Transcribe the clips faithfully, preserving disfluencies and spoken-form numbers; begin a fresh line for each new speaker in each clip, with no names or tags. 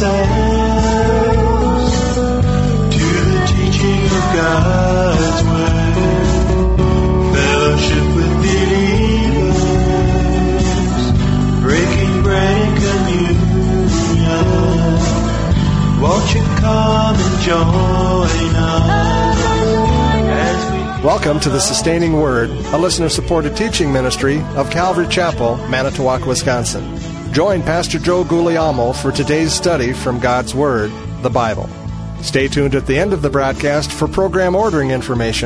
ourselves to the teaching of God's Word, fellowship with believers, breaking bread and communion. Won't you come and join us as we...
Welcome to the Sustaining Word, a listener-supported teaching ministry of Calvary Chapel, Manitowoc, Wisconsin. Join Pastor Joe Guglielmo for today's study from God's Word, the Bible. Stay tuned at the end of the broadcast for program ordering information.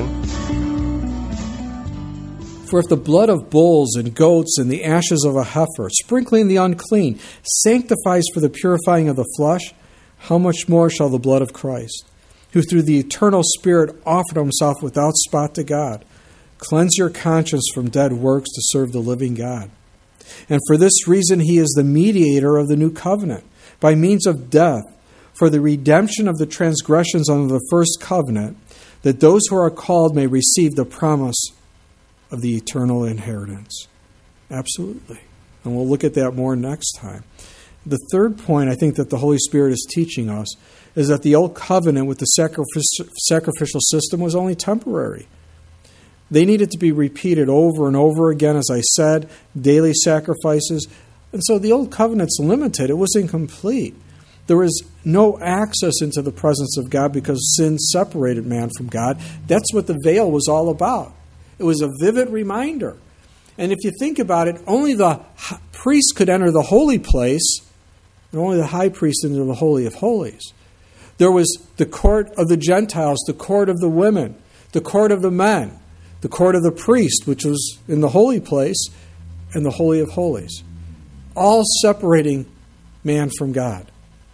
For if the blood of bulls and goats and the ashes of a heifer, sprinkling the unclean, sanctifies for the purifying of the flesh, how much more shall the blood of Christ, who through the eternal Spirit offered himself without spot to God, cleanse your conscience from dead works to serve the living God. And for this reason he is the mediator of the new covenant, by means of death, for the redemption of the transgressions under the first covenant, that those who are called may receive the promise of the eternal inheritance. Absolutely. And we'll look at that more next time. The third point I think that the Holy Spirit is teaching us is that the old covenant with the sacrific- sacrificial system was only temporary. They needed to be repeated over and over again, as I said, daily sacrifices. And so the old covenant's limited. It was incomplete. There was no access into the presence of God because sin separated man from God. That's what the veil was all about. It was a vivid reminder. And if you think about it, only the priest could enter the holy place, and only the high priest into the Holy of Holies. There was the court of the Gentiles, the court of the women, the court of the men, the court of the priest, which was in the holy place, and the Holy of Holies, all separating man from God.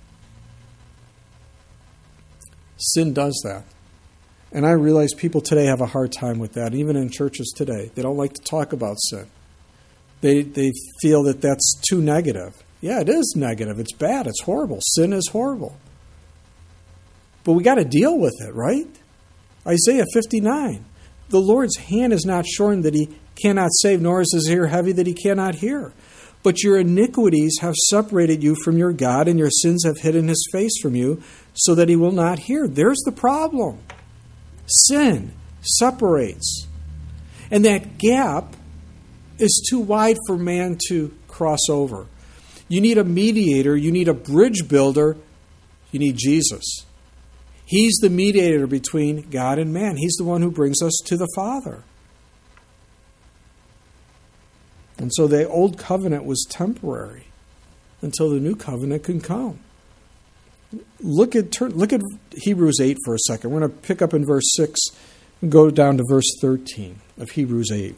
Sin does that. And I realize people today have a hard time with that, even in churches today. They don't like to talk about sin. They they feel that that's too negative. Yeah, it is negative. It's bad. It's horrible. Sin is horrible. But we got to deal with it, right? Isaiah fifty-nine. The Lord's hand is not shortened that he cannot save, nor is his ear heavy that he cannot hear. But your iniquities have separated you from your God, and your sins have hidden his face from you, so that he will not hear. There's the problem. Sin separates. And that gap is too wide for man to cross over. You need a mediator. You need a bridge builder. You need Jesus. He's the mediator between God and man. He's the one who brings us to the Father. And so the old covenant was temporary until the new covenant can come. Look at look at Hebrews eight for a second. We're going to pick up in verse six and go down to verse thirteen of Hebrews eight.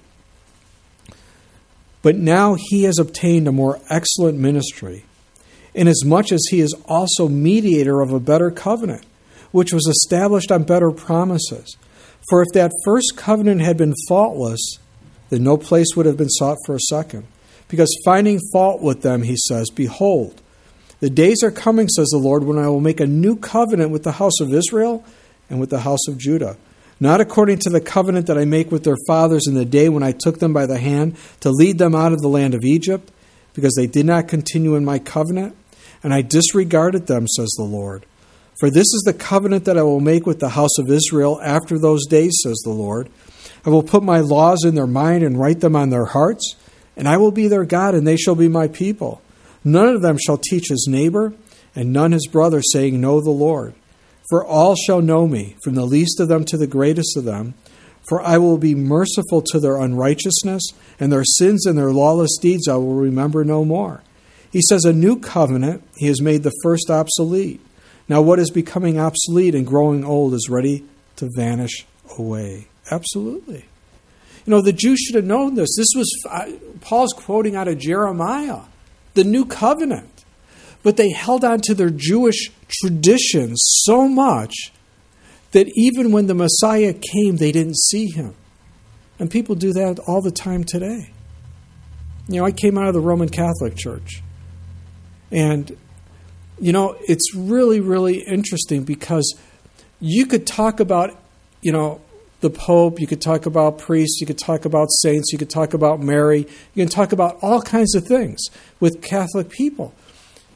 But now he has obtained a more excellent ministry, inasmuch as he is also mediator of a better covenant, which was established on better promises. For if that first covenant had been faultless, then no place would have been sought for a second. Because finding fault with them, he says, behold, the days are coming, says the Lord, when I will make a new covenant with the house of Israel and with the house of Judah. Not according to the covenant that I make with their fathers in the day when I took them by the hand to lead them out of the land of Egypt, because they did not continue in my covenant, and I disregarded them, says the Lord. For this is the covenant that I will make with the house of Israel after those days, says the Lord. I will put my laws in their mind and write them on their hearts, and I will be their God, and they shall be my people. None of them shall teach his neighbor, and none his brother, saying, Know the Lord. For all shall know me, from the least of them to the greatest of them. For I will be merciful to their unrighteousness, and their sins and their lawless deeds I will remember no more. He says, a new covenant, he has made the first obsolete. Now what is becoming obsolete and growing old is ready to vanish away. Absolutely. You know, the Jews should have known this. This was, uh, Paul's quoting out of Jeremiah, the new covenant. But they held on to their Jewish traditions so much that even when the Messiah came, they didn't see him. And people do that all the time today. You know, I came out of the Roman Catholic Church. And, you know, it's really, really interesting because you could talk about, you know, the Pope, you could talk about priests, you could talk about saints, you could talk about Mary, you can talk about all kinds of things with Catholic people.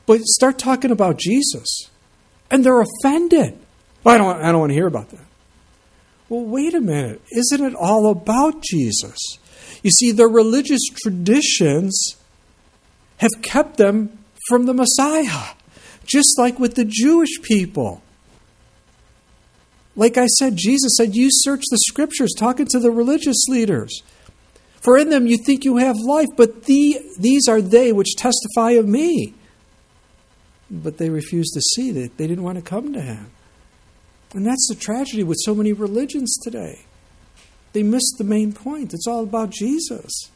But start talking about Jesus, and they're offended. Well, I don't, I don't want to hear about that. Well, wait a minute. Isn't it all about Jesus? You see, their religious traditions have kept them from the Messiah, just like with the Jewish people. Like I said, Jesus said, you search the Scriptures, talking to the religious leaders. For in them you think you have life, but the, these are they which testify of me. But they refused to see that. They didn't want to come to him. And that's the tragedy with so many religions today. They missed the main point. It's all about Jesus.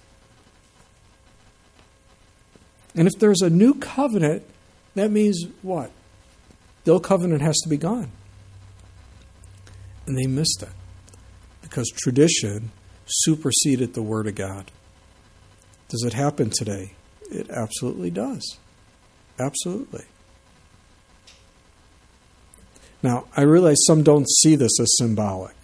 And if there's a new covenant, that means what? The old covenant has to be gone. And they missed it because tradition superseded the Word of God. Does it happen today? It absolutely does. Absolutely. Now, I realize some don't see this as symbolic.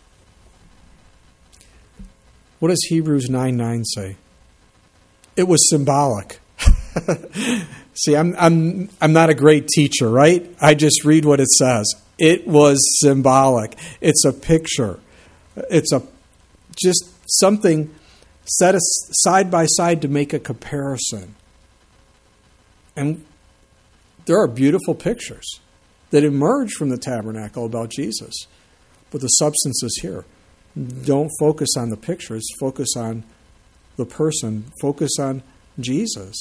What does Hebrews nine nine say? It was symbolic. See, I'm I'm I'm not a great teacher, right? I just read what it says. It was symbolic. It's a picture. It's a just something set side by side to make a comparison. And there are beautiful pictures that emerge from the tabernacle about Jesus. But the substance is here. Don't focus on the pictures. Focus on the person. Focus on Jesus.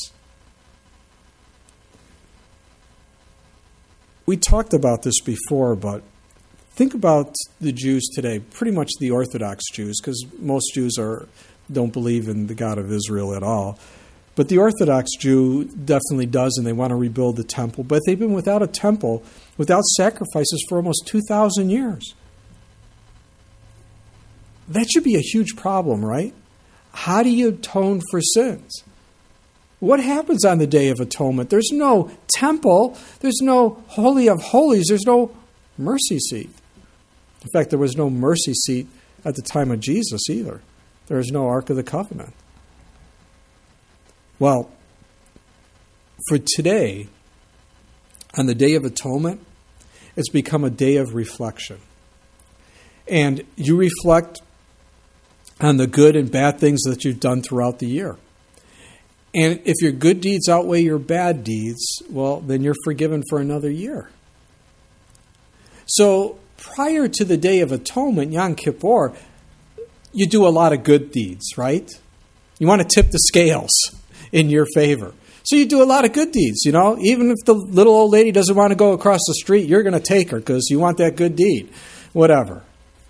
We talked about this before, but think about the Jews today, pretty much the Orthodox Jews, because most Jews are don't believe in the God of Israel at all. But the Orthodox Jew definitely does, and they want to rebuild the temple. But they've been without a temple, without sacrifices for almost two thousand years. That should be a huge problem, right? How do you atone for sins? What happens on the Day of Atonement? There's no temple. There's no Holy of Holies. There's no mercy seat. In fact, there was no mercy seat at the time of Jesus either. There was no Ark of the Covenant. Well, for today, on the Day of Atonement, it's become a day of reflection. And you reflect on the good and bad things that you've done throughout the year. And if your good deeds outweigh your bad deeds, well, then you're forgiven for another year. So prior to the Day of Atonement, Yom Kippur, you do a lot of good deeds, right? You want to tip the scales in your favor. So you do a lot of good deeds, you know. Even if the little old lady doesn't want to go across the street, you're going to take her because you want that good deed. Whatever.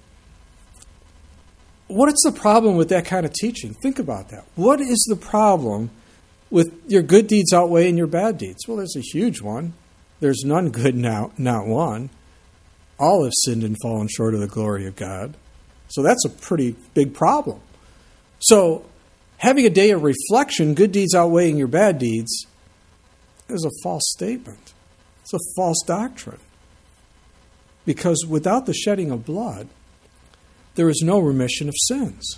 What is the problem with that kind of teaching? Think about that. What is the problem with your good deeds outweighing your bad deeds? Well, there's a huge one. There's none good, now, not one. All have sinned and fallen short of the glory of God. So that's a pretty big problem. So having a day of reflection, good deeds outweighing your bad deeds, is a false statement. It's a false doctrine. Because without the shedding of blood, there is no remission of sins.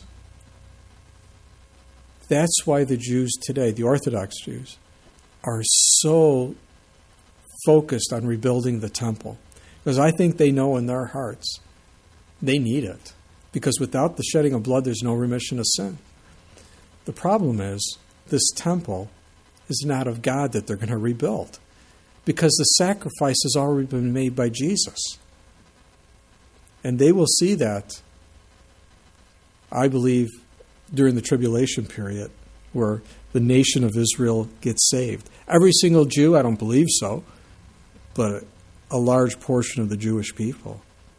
That's why the Jews today, the Orthodox Jews, are so focused on rebuilding the temple. Because I think they know in their hearts they need it. Because without the shedding of blood, there's no remission of sin. The problem is, this temple is not of God that they're going to rebuild. Because the sacrifice has already been made by Jesus. And they will see that, I believe, during the tribulation period, where the nation of Israel gets saved. Every single Jew, I don't believe so, but a large portion of the Jewish people.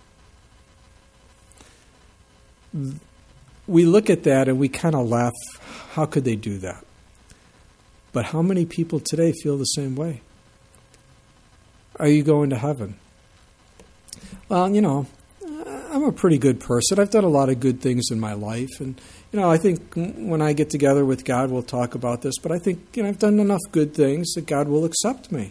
We look at that and we kind of laugh. How could they do that? But how many people today feel the same way? Are you going to heaven? Well, you know, I'm a pretty good person. I've done a lot of good things in my life. And, you know, I think when I get together with God, we'll talk about this. But I think, you know, I've done enough good things that God will accept me.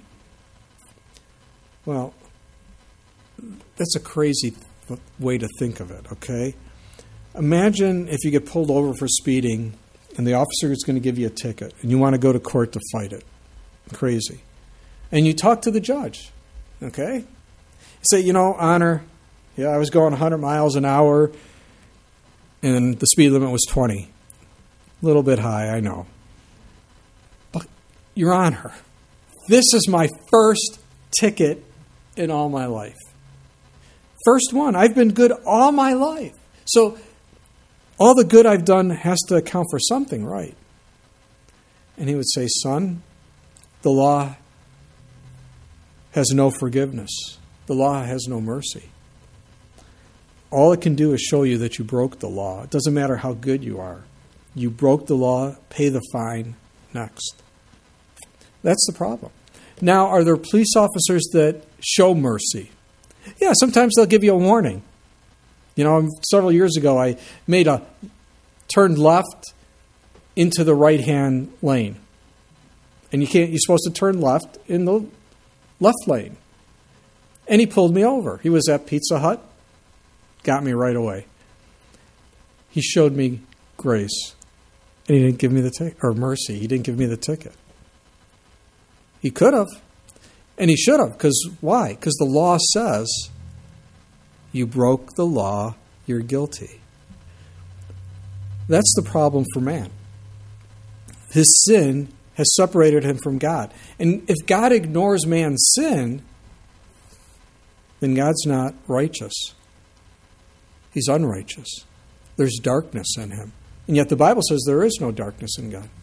Well, that's a crazy way to think of it, okay? Imagine if you get pulled over for speeding and the officer is going to give you a ticket and you want to go to court to fight it. Crazy. and you talk to the judge, okay? You say, you know, Honor, yeah, I was going one hundred miles an hour, and the speed limit was twenty. A little bit high, I know. But, Your Honor, this is my first ticket in all my life. First one. I've been good all my life. So, all the good I've done has to account for something, right? And he would say, son, the law has no forgiveness. The law has no mercy. All it can do is show you that you broke the law. It doesn't matter how good you are. You broke the law, pay the fine, next. That's the problem. Now, are there police officers that show mercy? Yeah, sometimes they'll give you a warning. You know, several years ago, I made a turned left into the right-hand lane. And you can't, you're supposed to turn left in the left lane. And he pulled me over. He was at Pizza Hut, got me right away. He showed me grace. And he didn't give me the ticket, or mercy. He didn't give me the ticket. He could have. And he should have. Because why? Because the law says, you broke the law, you're guilty. That's the problem for man. His sin has separated him from God. And if God ignores man's sin, then God's not righteous. He's unrighteous. There's darkness in him. And yet the Bible says there is no darkness in God.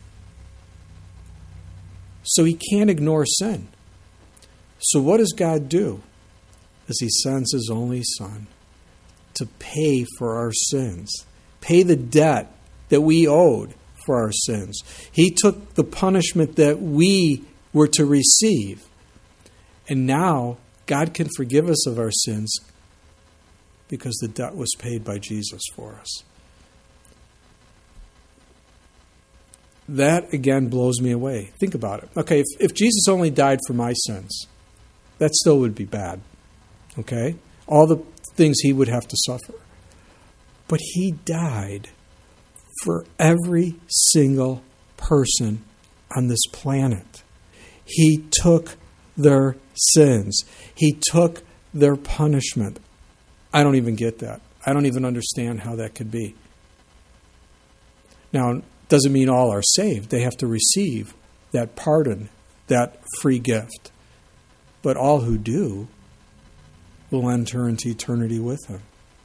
So he can't ignore sin. So what does God do? As he sends his only Son to pay for our sins, pay the debt that we owed for our sins. He took the punishment that we were to receive. And now God can forgive us of our sins because the debt was paid by Jesus for us. That, again, blows me away. Think about it. Okay, if, if Jesus only died for my sins, that still would be bad. Okay? All the things he would have to suffer. But he died for every single person on this planet. He took their sins. He took their punishment. I don't even get that. I don't even understand how that could be. Now, doesn't mean all are saved. They have to receive that pardon, that free gift. But all who do will enter into eternity with him.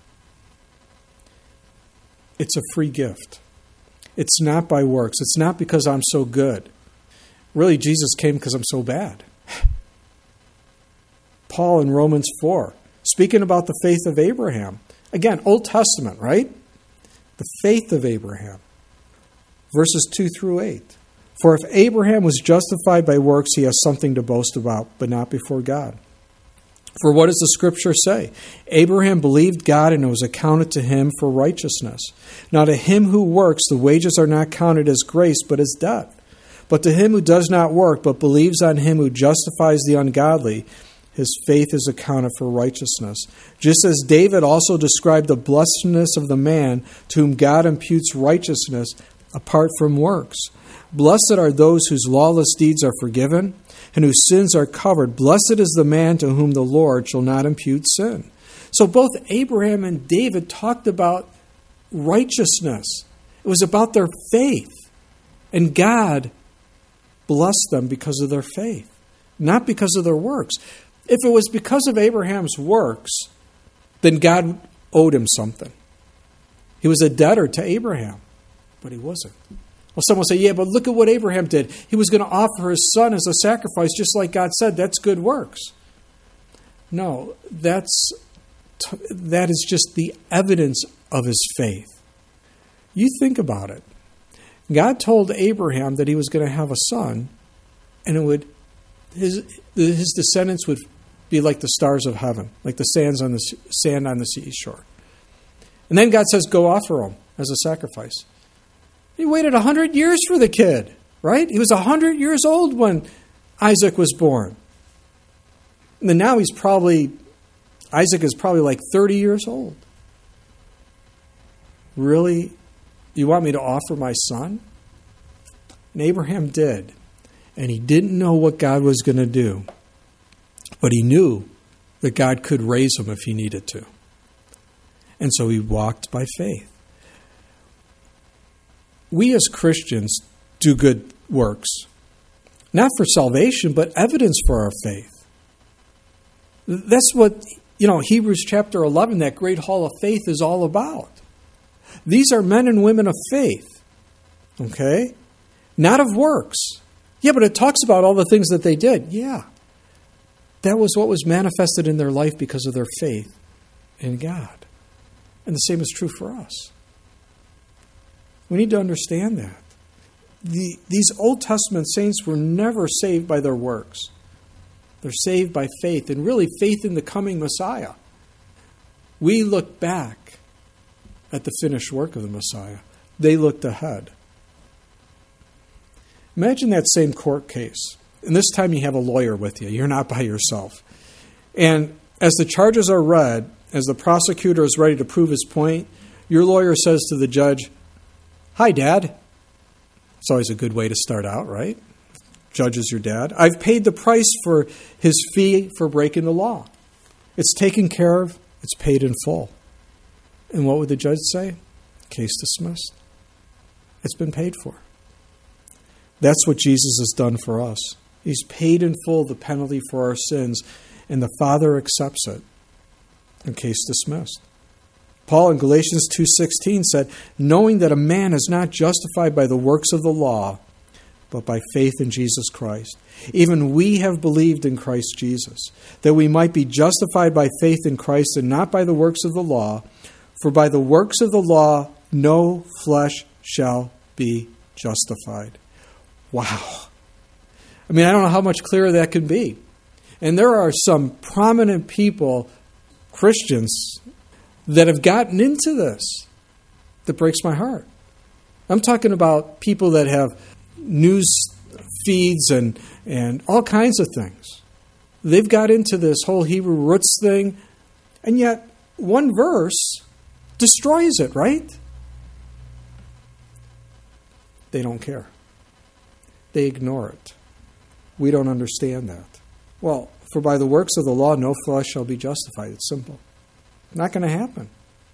It's a free gift. It's not by works. It's not because I'm so good. Really, Jesus came because I'm so bad. Paul in Romans four, speaking about the faith of Abraham. Again, Old Testament, right? The faith of Abraham. Verses two through eight. For if Abraham was justified by works, he has something to boast about, but not before God. For what does the Scripture say? Abraham believed God, and it was accounted to him for righteousness. Now to him who works, the wages are not counted as grace, but as debt. But to him who does not work, but believes on him who justifies the ungodly, his faith is accounted for righteousness. Just as David also described the blessedness of the man to whom God imputes righteousness apart from works. Blessed are those whose lawless deeds are forgiven and whose sins are covered. Blessed is the man to whom the Lord shall not impute sin. So both Abraham and David talked about righteousness. It was about their faith. And God blessed them because of their faith, not because of their works. If it was because of Abraham's works, then God owed him something. He was a debtor to Abraham, but he wasn't. Well, someone will say, yeah, but look at what Abraham did. He was going to offer his son as a sacrifice, just like God said. That's good works. No, that's that is just the evidence of his faith. You think about it. God told Abraham that he was going to have a son, and it would his his descendants would be like the stars of heaven, like the sands on the sand on the seashore. And then God says, "Go offer him as a sacrifice." He waited a hundred years for the kid, right? He was a hundred years old when Isaac was born. And then now he's probably Isaac is probably like thirty years old. Really? You want me to offer my son? And Abraham did. And he didn't know what God was going to do. But he knew that God could raise him if he needed to. And so he walked by faith. We as Christians do good works, not for salvation, but evidence for our faith. That's what, you know, Hebrews chapter eleven, that great hall of faith, is all about. These are men and women of faith, okay? Not of works. Yeah, but it talks about all the things that they did. Yeah. That was what was manifested in their life because of their faith in God. And the same is true for us. We need to understand that. The, these Old Testament saints were never saved by their works. They're saved by faith, and really faith in the coming Messiah. We look back at the finished work of the Messiah. They looked ahead. Imagine that same court case. And this time you have a lawyer with you. You're not by yourself. And as the charges are read, as the prosecutor is ready to prove his point, your lawyer says to the judge, "Hi, Dad." It's always a good way to start out, right? Judge is your dad. "I've paid the price for his fee for breaking the law. It's taken care of. It's paid in full." And what would the judge say? Case dismissed. It's been paid for. That's what Jesus has done for us. He's paid in full the penalty for our sins, and the Father accepts it. And case dismissed. Paul in Galatians two sixteen said, "Knowing that a man is not justified by the works of the law, but by faith in Jesus Christ. Even we have believed in Christ Jesus, that we might be justified by faith in Christ and not by the works of the law. For by the works of the law, no flesh shall be justified." Wow. I mean, I don't know how much clearer that can be. And there are some prominent people, Christians, that have gotten into this. That breaks my heart. I'm talking about people that have news feeds and, and all kinds of things. They've got into this whole Hebrew roots thing, and yet one verse destroys it, right? They don't care. They ignore it. We don't understand that. Well, for by the works of the law, no flesh shall be justified. It's simple. Not going to happen.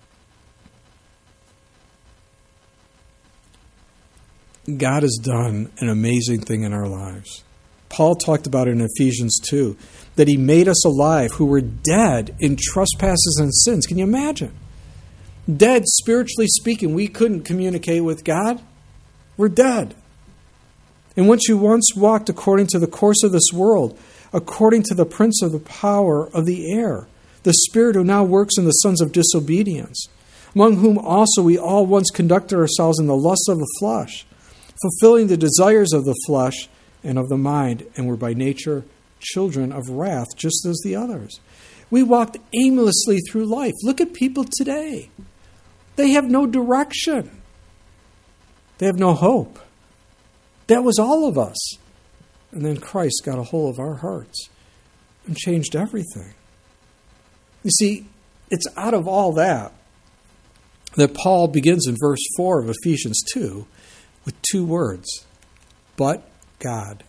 God has done an amazing thing in our lives. Paul talked about it in Ephesians two, that he made us alive who were dead in trespasses and sins. Can you imagine? Dead, spiritually speaking. We couldn't communicate with God. We're dead. And once you once walked according to the course of this world, according to the prince of the power of the air, the spirit who now works in the sons of disobedience, among whom also we all once conducted ourselves in the lusts of the flesh, fulfilling the desires of the flesh and of the mind, and were by nature children of wrath, just as the others. We walked aimlessly through life. Look at people today. They have no direction. They have no hope. That was all of us. And then Christ got a hold of our hearts and changed everything. You see, it's out of all that that Paul begins in verse four of Ephesians two with two words, but God.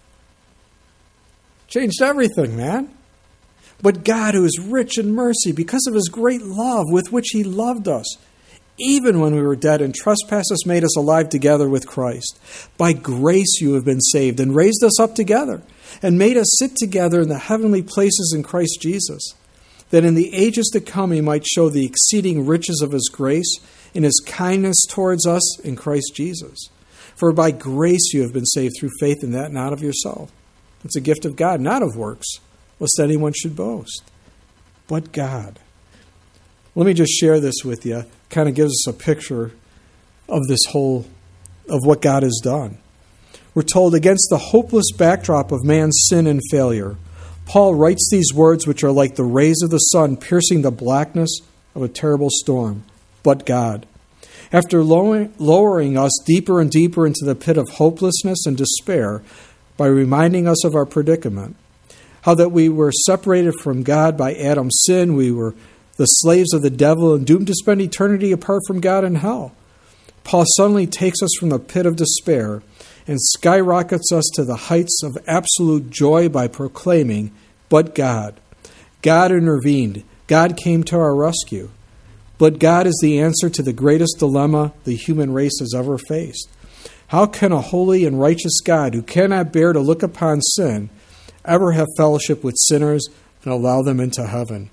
Changed everything, man. But God, who is rich in mercy, because of his great love with which he loved us, even when we were dead in trespasses, made us alive together with Christ. By grace you have been saved, and raised us up together, and made us sit together in the heavenly places in Christ Jesus, that in the ages to come he might show the exceeding riches of his grace in his kindness towards us in Christ Jesus. For by grace you have been saved through faith, and that not of yourself. It's a gift of God, not of works, lest anyone should boast. But God. Let me just share this with you. Kind of gives us a picture of this whole, of what God has done. We're told, against the hopeless backdrop of man's sin and failure, Paul writes these words which are like the rays of the sun piercing the blackness of a terrible storm. But God. After lowering us deeper and deeper into the pit of hopelessness and despair by reminding us of our predicament, how that we were separated from God by Adam's sin, we were the slaves of the devil and doomed to spend eternity apart from God in hell. Paul suddenly takes us from the pit of despair and skyrockets us to the heights of absolute joy by proclaiming, but God. God intervened. God came to our rescue. But God is the answer to the greatest dilemma the human race has ever faced. How can a holy and righteous God who cannot bear to look upon sin ever have fellowship with sinners and allow them into heaven?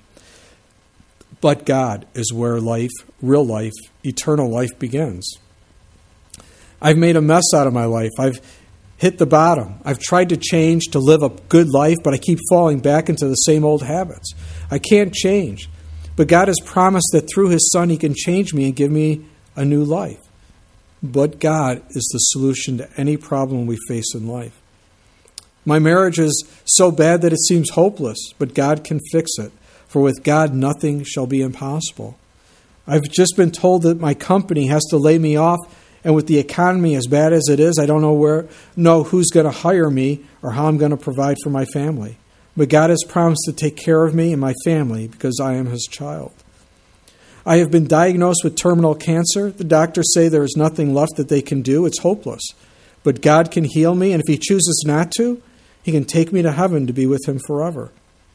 But God is where life, real life, eternal life begins. I've made a mess out of my life. I've hit the bottom. I've tried to change, to live a good life, but I keep falling back into the same old habits. I can't change. But God has promised that through His Son He can change me and give me a new life. But God is the solution to any problem we face in life. My marriage is so bad that it seems hopeless, but God can fix it. For with God nothing shall be impossible. I've just been told that my company has to lay me off, and with the economy as bad as it is, I don't know where, know who's going to hire me or how I'm going to provide for my family. But God has promised to take care of me and my family because I am His child. I have been diagnosed with terminal cancer. The doctors say there is nothing left that they can do. It's hopeless. But God can heal me, and if He chooses not to, He can take me to heaven to be with Him forever.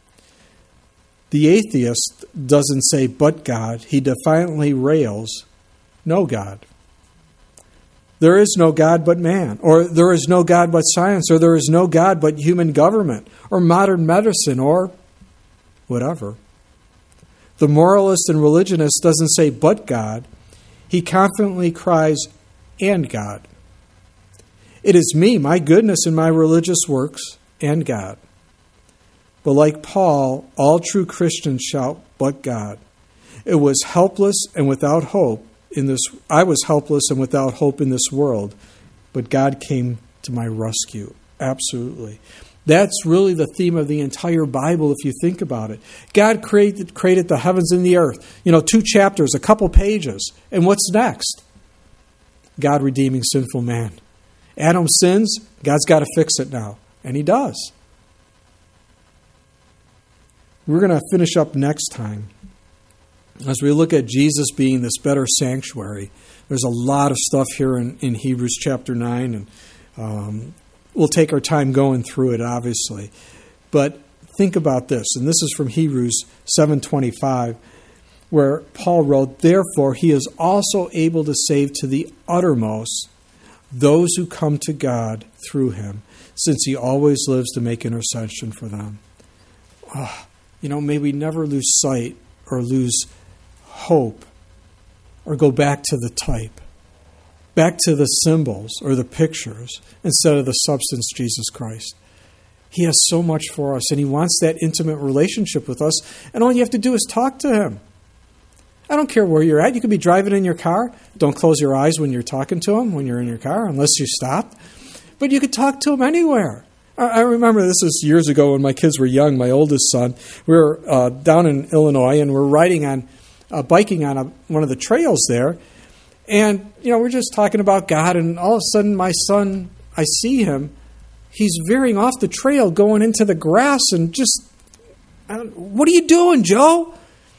The atheist doesn't say, but God. He defiantly rails, no God. There is no God but man, or there is no God but science, or there is no God but human government, or modern medicine, or whatever. The moralist and religionist doesn't say, but God. He confidently cries, and God. It is me, my goodness, and my religious works, and God. But like Paul, all true Christians shout, but God. It was helpless and without hope in this. I was helpless and without hope in this world, but God came to my rescue. Absolutely. That's really the theme of the entire Bible, if you think about it. God created, created the heavens and the earth. You know, two chapters, a couple pages. And what's next? God redeeming sinful man. Adam sins, God's got to fix it now. And He does. We're going to finish up next time as we look at Jesus being this better sanctuary. There's a lot of stuff here in, in Hebrews chapter nine, and um, we'll take our time going through it, obviously. But think about this, and this is from Hebrews seven twenty-five, where Paul wrote, "Therefore He is also able to save to the uttermost those who come to God through Him, since He always lives to make intercession for them." Oh, you know, may we never lose sight or lose hope or go back to the type, back to the symbols or the pictures instead of the substance, Jesus Christ. He has so much for us, and He wants that intimate relationship with us, and all you have to do is talk to Him. I don't care where you're at. You could be driving in your car. Don't close your eyes when you're talking to Him, when you're in your car, unless you stop. But you could talk to Him anywhere. I remember this is years ago when my kids were young, my oldest son. We were uh, down in Illinois, and we're riding on, uh, biking on a, one of the trails there. And, you know, we're just talking about God, and all of a sudden my son, I see him, he's veering off the trail, going into the grass, and just, "What are you doing, Joe?"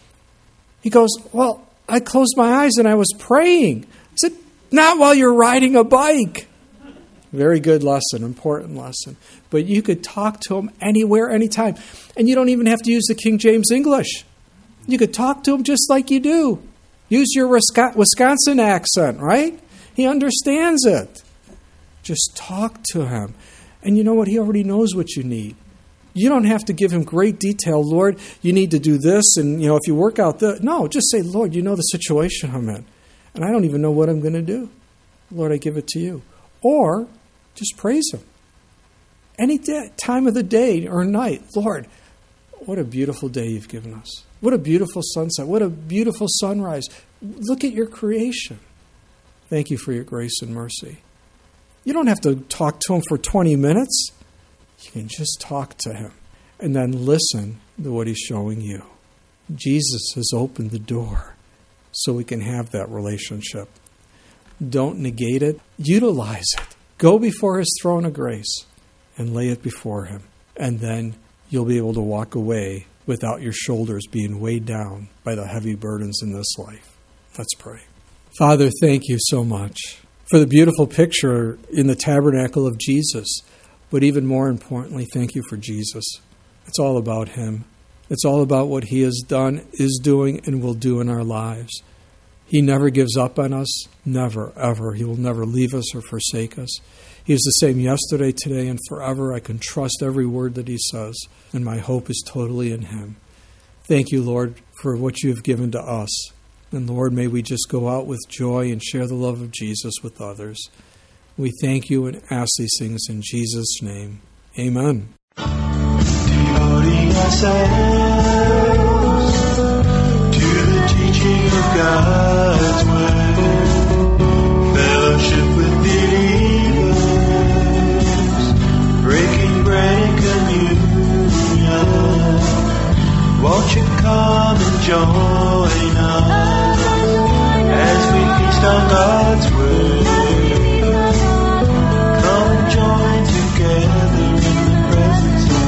He goes, "Well, I closed my eyes and I was praying." I said, "Not while you're riding a bike." Very good lesson, important lesson. But you could talk to Him anywhere, anytime. And you don't even have to use the King James English. You could talk to Him just like you do. Use your Wisconsin accent, right? He understands it. Just talk to Him. And you know what? He already knows what you need. You don't have to give Him great detail. "Lord, you need to do this, and you know, if you work out the..." No, just say, "Lord, you know the situation I'm in, and I don't even know what I'm going to do. Lord, I give it to you." Or just praise Him. Any day, time of the day or night. "Lord, what a beautiful day you've given us. What a beautiful sunset. What a beautiful sunrise. Look at your creation. Thank you for your grace and mercy." You don't have to talk to Him for twenty minutes. You can just talk to Him and then listen to what He's showing you. Jesus has opened the door so we can have that relationship. Don't negate it. Utilize it. Go before His throne of grace and lay it before Him. And then you'll be able to walk away without your shoulders being weighed down by the heavy burdens in this life. Let's pray. Father, thank you so much for the beautiful picture in the tabernacle of Jesus. But even more importantly, thank you for Jesus. It's all about Him. It's all about what He has done, is doing, and will do in our lives. He never gives up on us. Never, ever. He will never leave us or forsake us. He is the same yesterday, today, and forever. I can trust every word that He says, and my hope is totally in Him. Thank you, Lord, for what you have given to us. And Lord, may we just go out with joy and share the love of Jesus with others. We thank you and ask these things in Jesus' name. Amen.
Devoting ourselves to the teaching of God's Word, fellowship with believers, breaking bread and communion. Won't you come and join us as we feast on God's Word? Come and join together in the presence of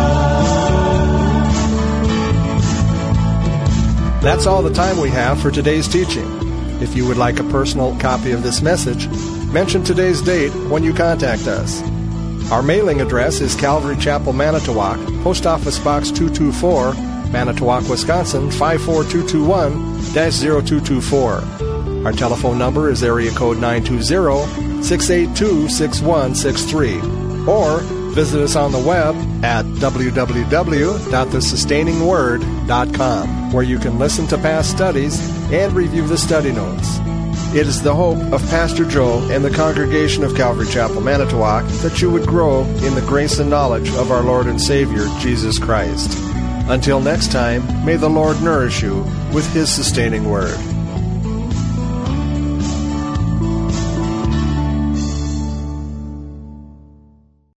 God.
That's all the time we have for today's teaching. If you would like a personal copy of this message, mention today's date when you contact us. Our mailing address is Calvary Chapel, Manitowoc, Post Office Box two two four, Manitowoc, Wisconsin, five four two two one dash zero two two four. Our telephone number is area code nine two zero, six eight two, six one six three. Or visit us on the web at w w w dot the sustaining word dot com, where you can listen to past studies and review the study notes. It is the hope of Pastor Joe and the congregation of Calvary Chapel, Manitowoc, that you would grow in the grace and knowledge of our Lord and Savior, Jesus Christ. Until next time, may the Lord nourish you with His sustaining word.